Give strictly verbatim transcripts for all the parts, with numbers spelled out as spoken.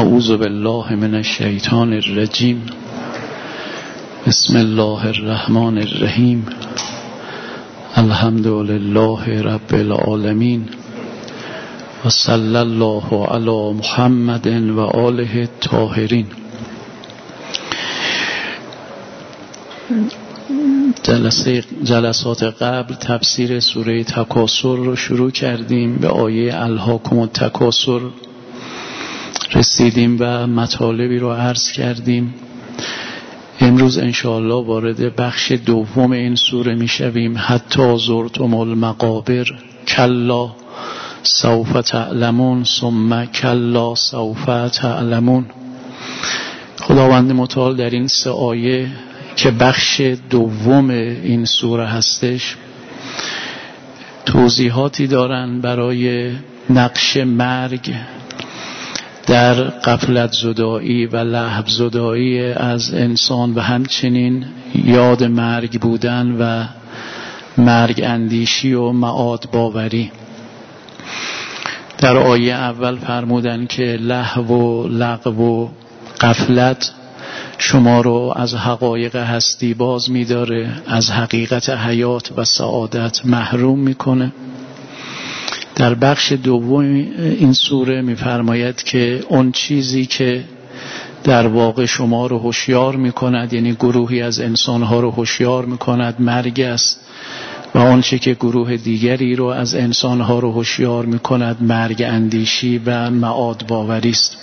اعوذ بالله من الشیطان الرجیم. بسم الله الرحمن الرحیم. الحمد لله رب العالمین و صلی الله علی محمد و آله الطاهرین. جلسه جلسات قبل تفسیر سوره تکاثر رو شروع کردیم، به آیه الهاکم التکاثر رسیدیم و مطالبی رو عرض کردیم. امروز انشاءالله وارد بخش دوم این سوره میشویم. حتی زرتم المقابر کلا سوف تعلمون ثم کلا سوف تعلمون. خداوند متعال در این سه آیه که بخش دوم این سوره هستش توضیحاتی دارن برای نقش مرگ در غفلت زدایی و لهو زدایی از انسان و همچنین یاد مرگ بودن و مرگ اندیشی و معاد باوری. در آیه اول فرمودن که لهو و لغو و غفلت شما رو از حقایق هستی باز می‌داره، از حقیقت حیات و سعادت محروم میکنه. در بخش دوم این سوره می‌فرماید که اون چیزی که در واقع شما رو هوشیار می‌کند، یعنی گروهی از انسان‌ها رو هوشیار می‌کند، مرگ است، و اون چیزی که گروه دیگری رو از انسان‌ها رو هوشیار می‌کند مرگ اندیشی و معاد باوری است.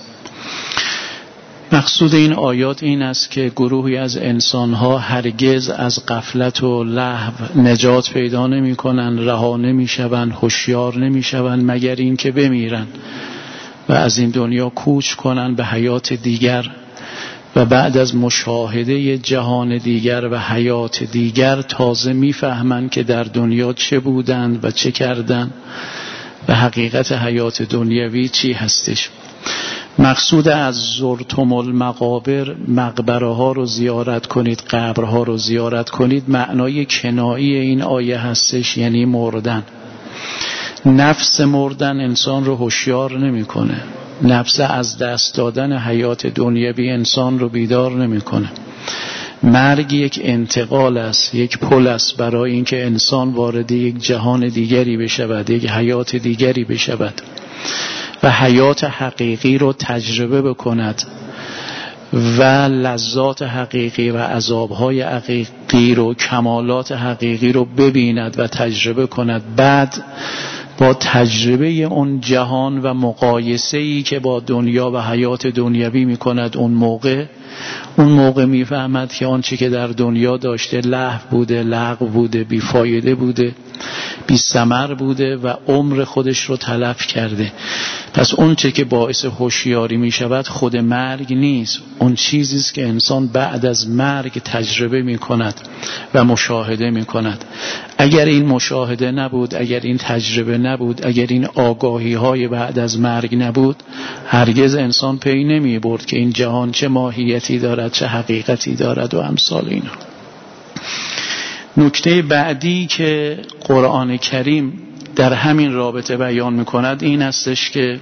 مقصود این آیات این است که گروهی از انسان‌ها هرگز از غفلت و لهو نجات پیدا نمی‌کنند، رها نمی‌شوند، هوشیار نمی‌شوند مگر اینکه بمیرن و از این دنیا کوچ کنند به حیات دیگر و بعد از مشاهده جهان دیگر و حیات دیگر تازه می‌فهمند که در دنیا چه بودند و چه کردند و حقیقت حیات دنیوی چی هستش. مقصود از زرتم المقابر مقبره ها رو زیارت کنید، قبرها رو زیارت کنید، معنای کنایی این آیه هستش، یعنی مردن. نفس مردن انسان رو هوشیار نمی‌کنه. نفس از دست دادن حیات دنیوی انسان رو بیدار نمی‌کنه. مرگ یک انتقال است، یک پل است برای اینکه انسان وارد یک جهان دیگری بشود، یک حیات دیگری بشود و حیات حقیقی رو تجربه بکند و لذات حقیقی و عذابهای حقیقی رو، کمالات حقیقی رو ببیند و تجربه کند. بعد با تجربه اون جهان و مقایسه‌ای که با دنیا و حیات دنیوی می‌کند، اون موقع اون موقع میفهمد که آنچه که در دنیا داشته لهو بوده، لغو بوده، بیفایده بوده، بی ثمر بوده و عمر خودش رو تلف کرده. پس اون چه که باعث هوشیاری می شود خود مرگ نیست، اون چیزی است که انسان بعد از مرگ تجربه می کند و مشاهده می کند. اگر این مشاهده نبود، اگر این تجربه نبود، اگر این آگاهی های بعد از مرگ نبود، هرگز انسان پی نمی برد که این جهان چه ماهیتی دارد، چه حقیقتی دارد و امثال اینا. نکته بعدی که قرآن کریم در همین رابطه بیان می‌کند این استش که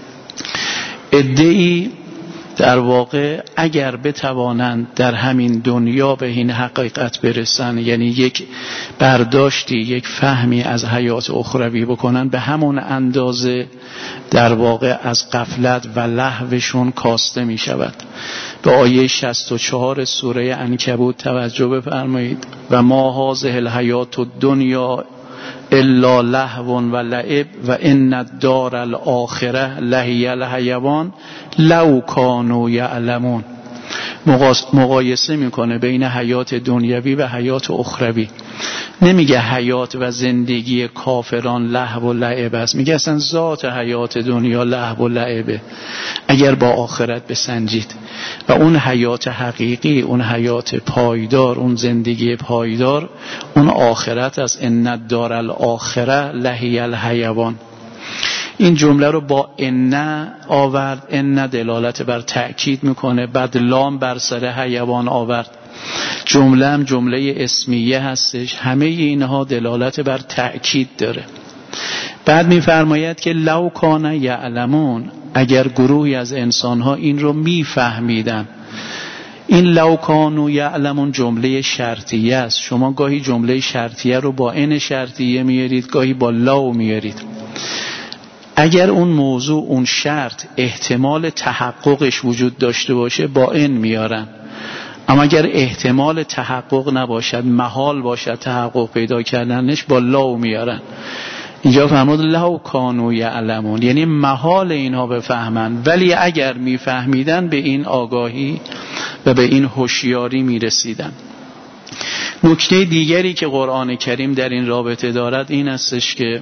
عده‌ای در واقع اگر بتوانند در همین دنیا به این حقیقت برسن، یعنی یک برداشتی، یک فهمی از حیات اخروی بکنن، به همون اندازه در واقع از غفلت و لهوشون کاسته می شود. به آیه شصت و چهار سوره عنکبوت توجه بفرمایید. و ما هذه الحیات الدنیا الا لهو و لعب و ان الدار الاخره لهی الحیوان لو کانوا یعلمون. مقایسه میکنه بین حیات دنیوی و حیات اخروی. نمیگه حیات و زندگی کافران لهو و لعب است، میگه اصلا ذات حیات دنیا لهو و لعبه اگر با آخرت بسنجید. و اون حیات حقیقی، اون حیات پایدار، اون زندگی پایدار، اون آخرت است. ان الدار الاخره لهی الحیوان. این جمله رو با ان آورد، ان دلالت بر تأکید میکنه، بعد لام بر سر حیوان آورد. جمله هم جمله اسمیه هستش، همه اینها دلالت بر تأکید داره. بعد می‌فرماید که لو کان یعلمون، اگر گروهی از انسان‌ها این رو می‌فهمیدن. این لو کانوا یعلمون جمله شرطیه است. شما گاهی جمله شرطیه رو با ان شرطیه میارید، گاهی با لو میارید. اگر اون موضوع، اون شرط احتمال تحققش وجود داشته باشه با ان میارن، اما اگر احتمال تحقق نباشد، محال باشد تحقق پیدا کردنش، با لو میارن. اینجا فرمود لو کانوا یعلمون، یعنی محال اینها بفهمن، ولی اگر میفهمیدن به این آگاهی و به این هوشیاری میرسیدن. نکته دیگری که قرآن کریم در این رابطه دارد این استش که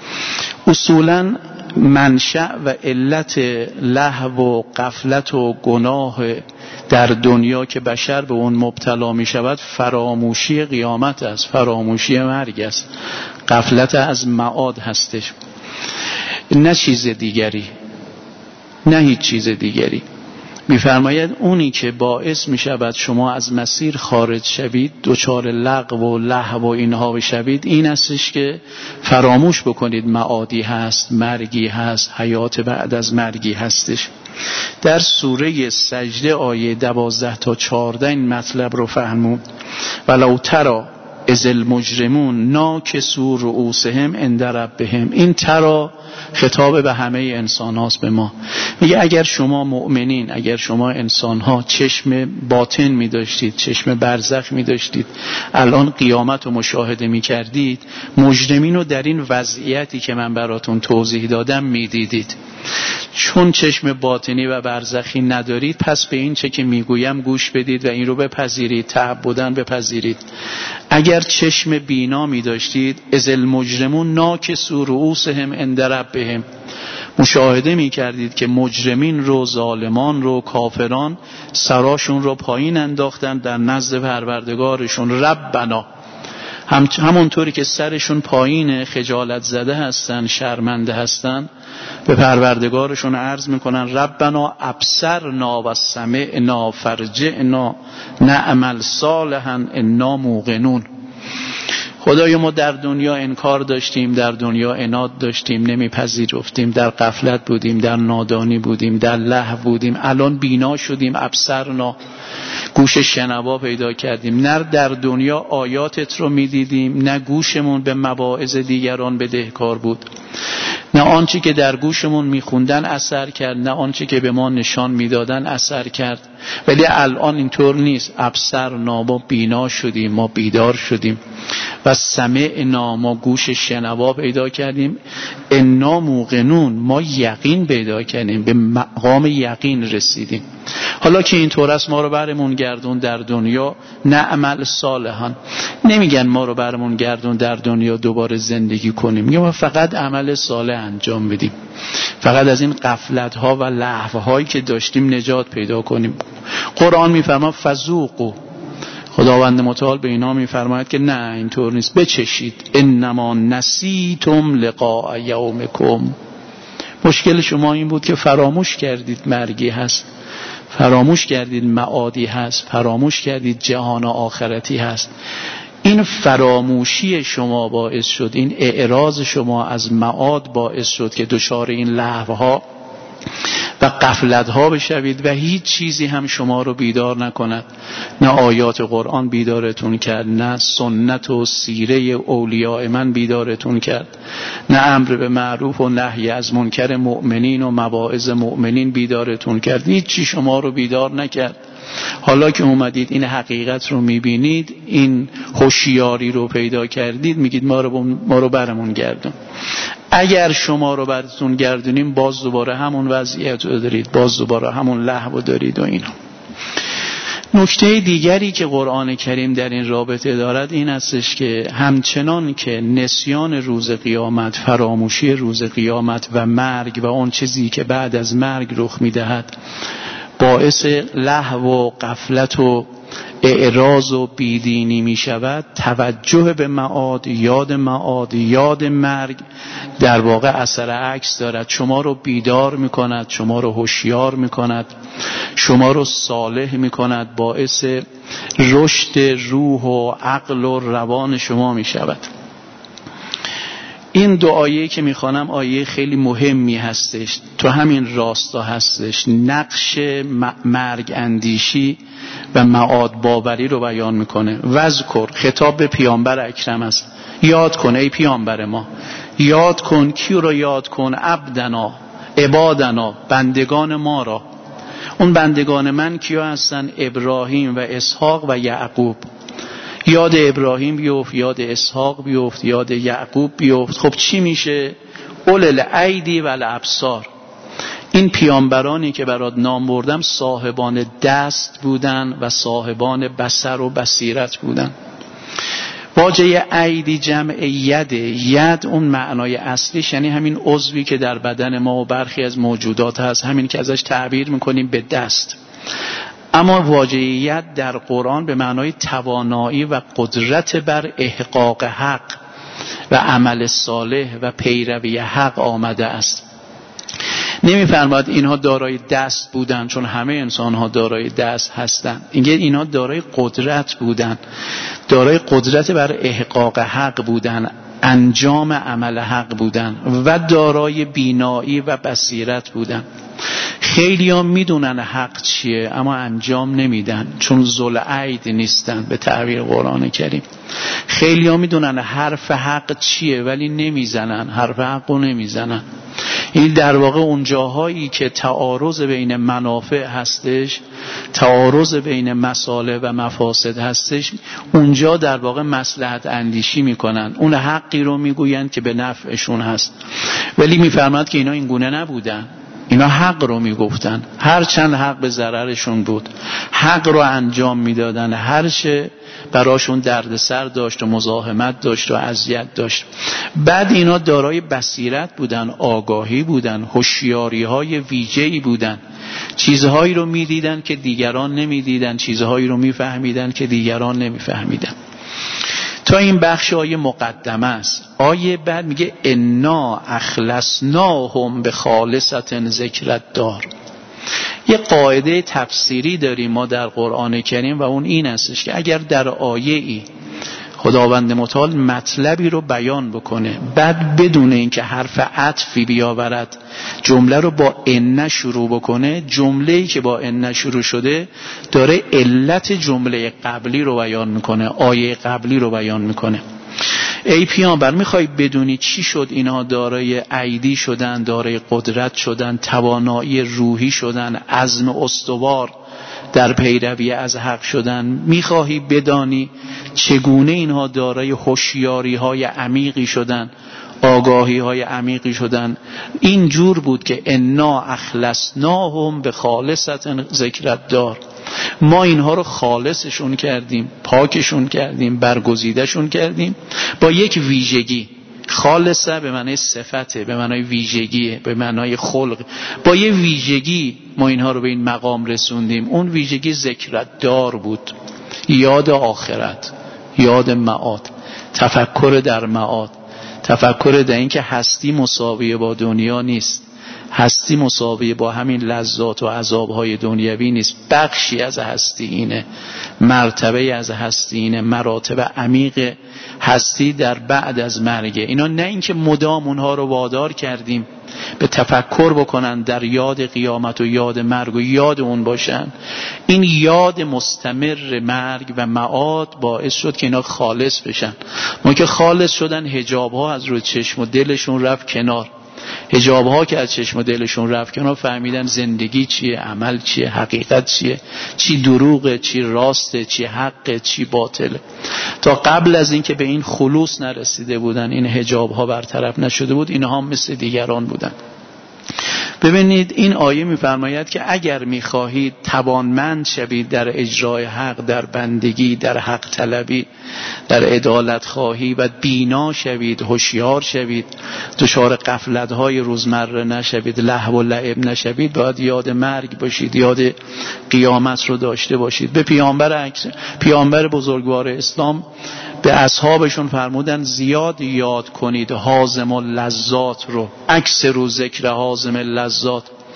اصولاً منشأ و علت لهو و غفلت و گناه در دنیا که بشر به اون مبتلا می شود فراموشی قیامت است، فراموشی مرگ است، غفلت از معاد هستش، نه چیز دیگری، نه هیچ چیز دیگری. می‌فرماید اونی که باعث می شود شما از مسیر خارج شوید، دچار لغو و لهو و اینها بشوید، این استش که فراموش بکنید معادی هست، مرگی هست، حیات بعد از مرگی هستش. در سوره سجده آیه دوازده تا چهارده این مطلب رو فهمود. ولو تری اذ المجرمون ناکسوا رؤوسهم عند ربهم. این ترا خطاب به همه انسان هاست، به ما میگه اگر شما مؤمنین، اگر شما انسان ها چشم باطن می داشتید، چشم برزخ می داشتید، الان قیامت رو مشاهده می کردید، مجرمین رو در این وضعیتی که من براتون توضیح دادم می دیدید. چون چشم باطنی و برزخی ندارید، پس به این چه که میگویم گوش بدید و این رو بپذیرید، تعبداً بپذیرید. اگر چشم بینا می داشتید، اذ المجرمون ناکسوا رؤوسهم عند ربهم، مشاهده می کردید که مجرمین رو، ظالمان رو، کافران سراشون رو پایین انداختن در نزد پروردگارشون. ربنا، هم همونطوری که سرشون پایین خجالت زده هستن، شرمنده هستن، به پروردگارشون عرض میکنن ربنا ابصرنا و سمعنا فرجعنا نعمل صالحا انا موقنون. خدای ما در دنیا انکار داشتیم، در دنیا عناد داشتیم، نمیپذیرفتیم، در غفلت بودیم، در نادانی بودیم، در لهو بودیم. الان بینا شدیم، ابصرنا، گوش شنوا پیدا کردیم. نه در دنیا آیاتت رو میدیدیم، نه گوشمون به مواعظ دیگران بدهکار بود، نه آنچه که در گوشمون میخوندن اثر کرد، نه آنچه که به ما نشان میدادن اثر کرد. ولی الان اینطور نیست. ابصرنا، ما بینا شدیم، ما بیدار شدیم، و سمعنا، ما گوش شنوا پیدا کردیم، انا موقنون، ما یقین پیدا کردیم، به مقام یقین رسیدیم. حالا که اینطور است، ما رو برمون گردون در دنیا نعمل صالحا. نمیگن ما رو برمون گردون در دنیا دوباره زندگی کنیم، میگن ما فقط عمل صالح انجام بدیم، فقط از این غفلت ها و لهو هایی که داشتیم نجات پیدا کنیم. قرآن میفرما فذوقوا، خداوند متعال به اینا میفرماید که نه اینطور نیست، بچشید. انما نسیتم لقاء یومکم. مشکل شما این بود که فراموش کردید مرگی هست، فراموش کردید معادی هست، فراموش کردید جهان آخرتی هست. این فراموشی شما باعث شد، این اعراض شما از معاد باعث شد که دچار این لهوها و غفلت‌ها بشوید و هیچ چیزی هم شما رو بیدار نکند. نه آیات قرآن بیدارتون کرد، نه سنت و سیره اولیاء من بیدارتون کرد، نه امر به معروف و نهی از منکر مؤمنین و مواعظ مؤمنین بیدارتون کرد. هیچ چی شما رو بیدار نکرد. حالا که اومدید این حقیقت رو میبینید، این هوشیاری رو پیدا کردید، میگید ما رو ما رو برمون گردون. اگر شما رو براتون گردونیم، باز دوباره همون وضعیت رو دارید، باز دوباره همون لهو دارید و اینا. نکته دیگری که قرآن کریم در این رابطه دارد این استش که همچنان که نسیان روز قیامت، فراموشی روز قیامت و مرگ و آن چیزی که بعد از مرگ رخ میدهد باعث لهو و غفلت و اعراض و بیدینی می شود، توجه به معاد، یاد معاد، یاد مرگ در واقع اثر عکس دارد. شما رو بیدار می کند، شما رو هوشیار می کند، شما رو صالح می کند، باعث رشد روح و عقل و روان شما می شود. این دو آیه که میخوانم آیه خیلی مهمی هستش، تو همین راستا هستش، نقش مرگ اندیشی و معاد باوری رو بیان میکنه. وذکر، خطاب به پیامبر اکرم است، یاد کن ای پیامبر ما، یاد کن. کیو رو یاد کن؟ عبدنا، عبادنا، بندگان ما را. اون بندگان من کیا هستن؟ ابراهیم و اسحاق و یعقوب. یاد ابراهیم بیفت، یاد اسحاق بیفت، یاد یعقوب بیفت. خب چی میشه؟ اول الایدی و الابصار. این پیامبرانی که برات نام بردم صاحبان دست بودن و صاحبان بصر و بصیرت بودن. واژه ایدی جمع ید. ید اون معنای اصلیش یعنی همین عضوی که در بدن ما و برخی از موجودات هست، همین که ازش تعبیر میکنیم به دست. اما واژه ید در قرآن به معنای توانایی و قدرت بر احقاق حق و عمل صالح و پیروی حق آمده است. نمی‌فرماید اینها دارای دست بودن، چون همه انسان‌ها دارای دست هستند. اینکه اینها دارای قدرت بودن، دارای قدرت بر احقاق حق بودن، انجام عمل حق بودن و دارای بینایی و بصیرت بودن. خیلی ها میدونن حق چیه اما انجام نمیدن، چون ذوالعید نیستن به تعبیر قرآن کریم. خیلی ها میدونن حرف حق چیه ولی نمیزنن، حرف حق رو نمیزنن. این در واقع اون جاهایی که تعارض بین منافع هستش، تعارض بین مصالح و مفاسد هستش، اونجا در واقع مصلحت اندیشی میکنن، اون حقی رو میگوین که به نفعشون هست. ولی میفرماد که اینا این گونه نبودن، اینا حق رو میگفتن، هر چند حق به ضررشون بود حق رو انجام میدادن، هر چه براشون دردسر داشت و مزاحمت داشت و اذیت داشت. بعد اینا دارای بصیرت بودن، آگاهی بودن، هوشیاری های ویژه‌ای بودن، چیزهایی رو میدیدن که دیگران نمیدیدن، چیزهایی رو میفهمیدن که دیگران نمیفهمیدن. تا این بخش آیه مقدمه است. آیه بعد میگه انا اخلصناهم بخالصة ذکر الدار. یه قاعده تفسیری داریم ما در قرآن کریم و اون این استش که اگر در آیه ای خداوند متعال مطلبی رو بیان بکنه بعد بدون اینکه حرف عطفی بیاورد جمله رو با ان شروع بکنه، جمله‌ای که با ان شروع شده داره علت جمله قبلی رو بیان میکنه، آیه قبلی رو بیان میکنه. ای پیامبر میخوای بدونی چی شد اینها دارای ایدی شدن، دارای قدرت شدن، توانایی روحی شدن، عزم استوار در پیروی از حق شدن؟ میخواهی بدانی چگونه اینها دارای هوشیاری های عمیقی شدن، آگاهی های عمیقی شدن؟ این جور بود که انا اخلصناهم بخالصة ذکر الدار. ما اینها رو خالصشون کردیم، پاکشون کردیم، برگزیدشون کردیم با یک ویژگی. خالصه به معنای صفته، به معنای ویژگیه، به معنای خلق. با یه ویژگی ما اینها رو به این مقام رسوندیم. اون ویژگی ذکرت دار بود، یاد آخرت، یاد معاد، تفکر در معاد، تفکر در این که هستی مساویه با دنیا نیست، هستی مساویه با همین لذات و عذابهای دنیوی نیست. بخشی از هستی اینه، مرتبه از هستی اینه، مراتب عمیق هستی در بعد از مرگه. اینا نه اینکه مدام اونها رو وادار کردیم به تفکر بکنن در یاد قیامت و یاد مرگ و یاد اون باشن. این یاد مستمر مرگ و معاد باعث شد که اینا خالص بشن. ما که خالص شدن حجاب ها از روی چشم و دلشون رفت کنار. حجاب ها که از چشم و دلشون رفت کنار، فهمیدن زندگی چیه، عمل چیه، حقیقت چیه، چی دروغه، چی راسته، چی حقه، چی باطله. تا قبل از این که به این خلوص نرسیده بودن، این حجاب ها برطرف نشده بود، اینها هم مثل دیگران بودن. ببینید این آیه میفرماید که اگر میخواهید توانمند شوید در اجرای حق، در بندگی، در حق طلبی، در عدالت خواهی و بینا شوید، هوشیار شوید، دچار غفلت‌های روزمره نشوید، لهو و لعب نشوید، باید یاد مرگ باشید، یاد قیامت رو داشته باشید. به پیامبر پیامبر بزرگوار اسلام به اصحابشون فرمودن زیاد یاد کنید حازم اللذات رو، اکثر ذکر حازم اللذات.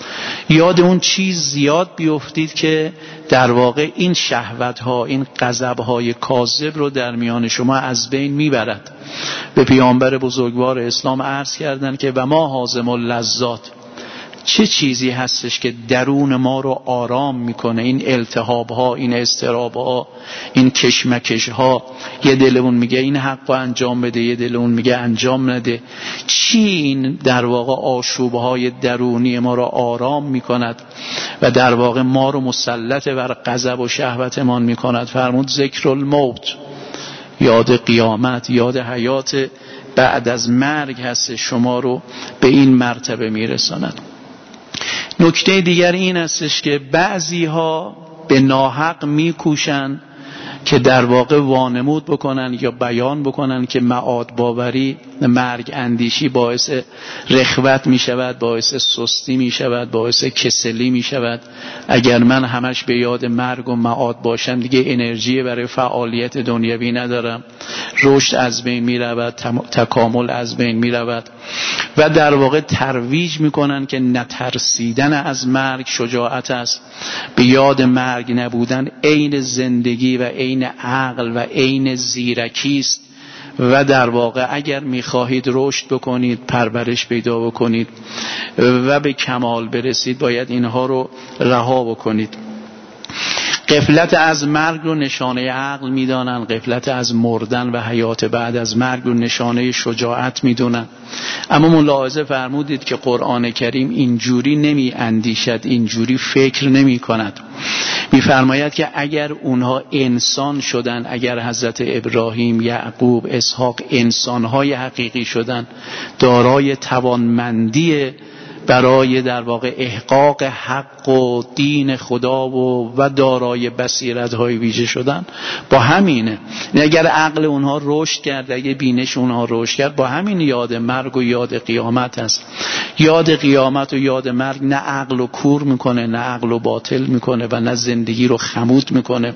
یاد اون چیز زیاد بیفتید که در واقع این شهوت‌ها، این غضب‌های کاذب رو در میان شما از بین میبرد. به پیامبر بزرگوار اسلام عرض کردند که و ما هاضم اللذات، چه چیزی هستش که درون ما رو آرام میکنه؟ این التهاب ها، این اضطراب ها، این کشمکش ها. یه دلمون میگه این حق رو انجام بده، یه دلمون میگه انجام نده. چی این در واقع آشوب های درونی ما رو آرام میکند و در واقع ما رو مسلط بر غضب و شهوتمان میکند؟ فرمود ذکر الموت، یاد قیامت، یاد حیات بعد از مرگ هست شما رو به این مرتبه میرساند. نکته دیگر این استش که بعضی ها به ناحق میکوشن که در واقع وانمود بکنن یا بیان بکنن که معاد باوری، مرگ اندیشی باعث رخوت می شود، باعث سستی می شود، باعث کسلی می شود. اگر من همش به یاد مرگ و معاد باشم دیگه انرژی برای فعالیت دنیوی ندارم، رشد از بین می رود، تکامل از بین می رود. و در واقع ترویج می کنن که نترسیدن از مرگ شجاعت است، به یاد مرگ نبودن عین زندگی و عین عقل و عین زیرکی است. و در واقع اگر میخواهید رشد بکنید، پرورش پیدا بکنید و به کمال برسید، باید اینها رو رها بکنید. غفلت از مرگ رو نشانه عقل میدانن، غفلت از مردن و حیات بعد از مرگ رو نشانه شجاعت میدونن. اما ملاحظه فرمودید که قرآن کریم اینجوری نمی اندیشد، اینجوری فکر نمی کند. میفرماید که اگر اونها انسان شدن، اگر حضرت ابراهیم، یعقوب، اسحاق انسانهای حقیقی شدن، دارای توانمندی برای در واقع احقاق حق و دین خدا و و دارای بصیرت‌های ویژه شدن، با همینه. اگر عقل اونها رشد کرد، اگه بینش اونها رشد کرد، با همین یاد مرگ و یاد قیامت است. یاد قیامت و یاد مرگ نه عقل رو کور میکنه، نه عقل رو باطل میکنه و نه زندگی رو خمود میکنه.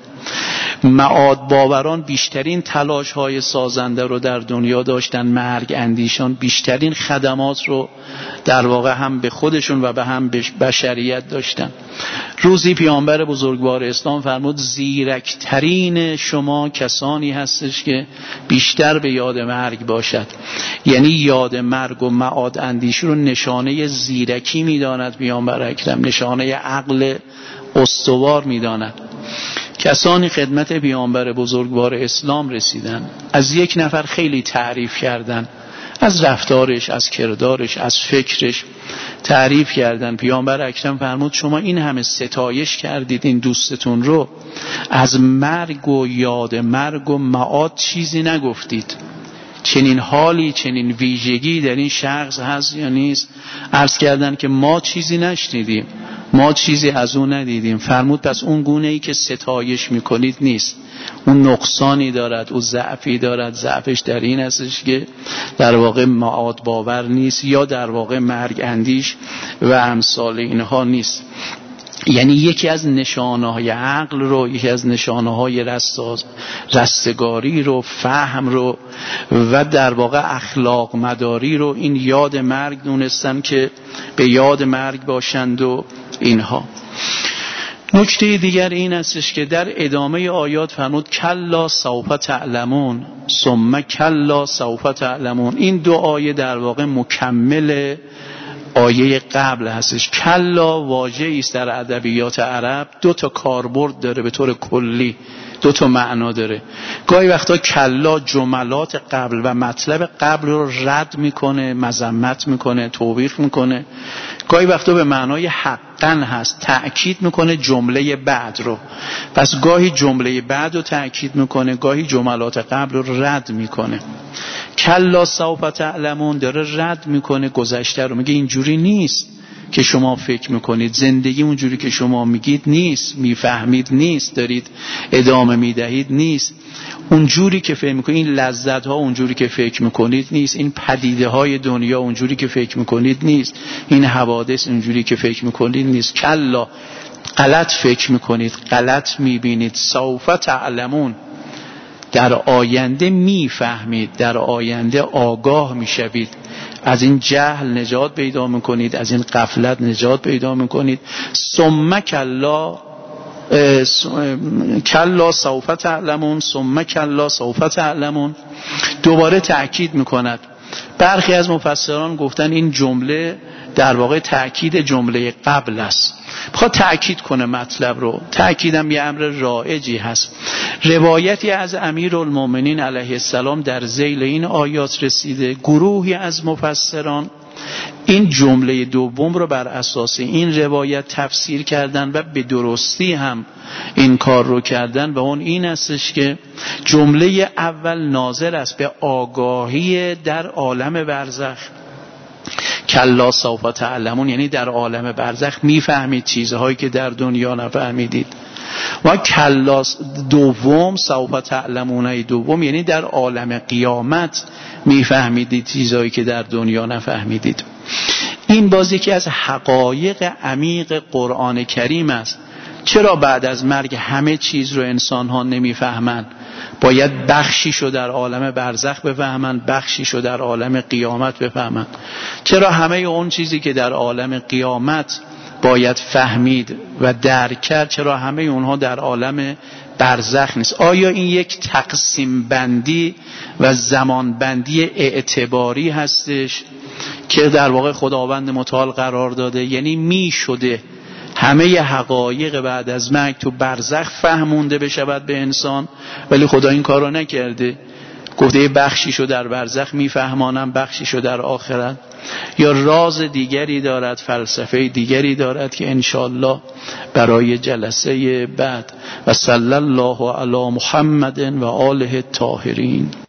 معاد باوران بیشترین تلاش های سازنده رو در دنیا داشتن، مرگ اندیشان بیشترین خدمات رو در واقع هم به خودشون و به هم بشریت داشتن. روزی پیامبر بزرگوار اسلام فرمود زیرکترین شما کسانی هستش که بیشتر به یاد مرگ باشد. یعنی یاد مرگ و معاد اندیشی رو نشانه زیرکی میداند پیامبر اکرم، نشانه عقل استوار میداند. کسانی خدمت پیامبر بزرگوار اسلام رسیدن، از یک نفر خیلی تعریف کردن، از رفتارش، از کردارش، از فکرش تعریف کردن. پیامبر اکرم فرمود شما این همه ستایش کردید این دوستتون رو، از مرگ و یاد مرگ و معاد چیزی نگفتید. چنین حالی، چنین ویژگی در این شخص هست یا نیست؟ عرض کردن که ما چیزی نشنیدیم، ما چیزی از اون ندیدیم. فرمود پس اون گونه ای که ستایش میکنید نیست، اون نقصانی دارد، اون ضعفی دارد. ضعفش در این هستش که در واقع معاد باور نیست یا در واقع مرگ اندیش و امثال اینها نیست. یعنی یکی از نشانه های عقل رو، یکی از نشانه های رستگاری رو، فهم رو و در واقع اخلاق مداری رو این یاد مرگ دونستن که به یاد مرگ باشند و اینها. نکته دیگر این استش که در ادامه آیات فرمود کلا سوف تعلمون ثم کلا سوف تعلمون. این دو آیه در واقع مکمل آیه قبل هستش. کلا واژه‌ای است در ادبیات عرب، دو تا کاربرد داره، به طور کلی دو تا معنا داره. گاهی وقتا کلا جملات قبل و مطلب قبل رو رد میکنه، مذمت میکنه، توبیخ میکنه. گاهی وقتا به معنای حقاً هست، تأکید میکنه جمله بعد رو. پس گاهی جمله بعد رو تأکید میکنه، گاهی جملات قبل رو رد میکنه. کلا سوف تعلمون داره رد میکنه گذشته رو، میگه اینجوری نیست که شما فکر میکنید، زندگی اونجوری که شما میگید نیست، میفهمید نیست، دارید ادامه میدهید نیست، اونجوری که فکر میکنید، این لذت ها اونجوری که فکر میکنید نیست، این پدیده های دنیا اونجوری که فکر میکنید نیست، این حوادث اونجوری که فکر میکنید نیست. کلا، غلط فکر میکنید، غلط میبینید. سوف تعلمون، در آینده میفهمید، در آینده آگاه میشوید. از این جهل نجات پیدا میکنید، از این غفلت نجات پیدا میکنید. ثم کلا کلا سوف تعلمون، ثم کلا سوف تعلمون. دوباره تأکید میکند. برخی از مفسران گفتن این جمله در واقع تأکید جمله قبل است، بخواد تأکید کنه مطلب رو. تأکیدم یه امر رایجی هست. روایتی از امیرالمومنین علیه السلام در ذیل این آیات رسیده. گروهی از مفسران این جمله دوم رو بر اساس این روایت تفسیر کردن و به درستی هم این کار رو کردن و اون این استش که جمله اول ناظر است به آگاهی در عالم برزخ. کلا سوف تعلمون یعنی در عالم برزخ میفهمید چیزهایی که در دنیا نفهمیدید. و کلا دوم سوف تعلمون دوم یعنی در عالم قیامت میفهمیدید چیزهایی که در دنیا نفهمیدید. این بازی که از حقایق عمیق قرآن کریم است. چرا بعد از مرگ همه چیز رو انسان ها نمیفهمند؟ باید بخشیشو در عالم برزخ بفهمند، بخشیشو در عالم قیامت بفهمند. چرا همه اون چیزی که در عالم قیامت باید فهمید و درک کرد، چرا همه اونها در عالم برزخ نیست؟ آیا این یک تقسیم بندی و زمان بندی اعتباری هستش که در واقع خداوند متعال قرار داده؟ یعنی می شده همه حقایق بعد از مرگ تو برزخ فهمونده بشود به انسان، ولی خدا این کار رو نکرده. گفته بخشیشو در برزخ میفهمانم، بخشیشو در آخرت. یا راز دیگری دارد، فلسفه دیگری دارد که انشالله برای جلسه بعد. و صلی الله علی محمد و آله الطاهرین.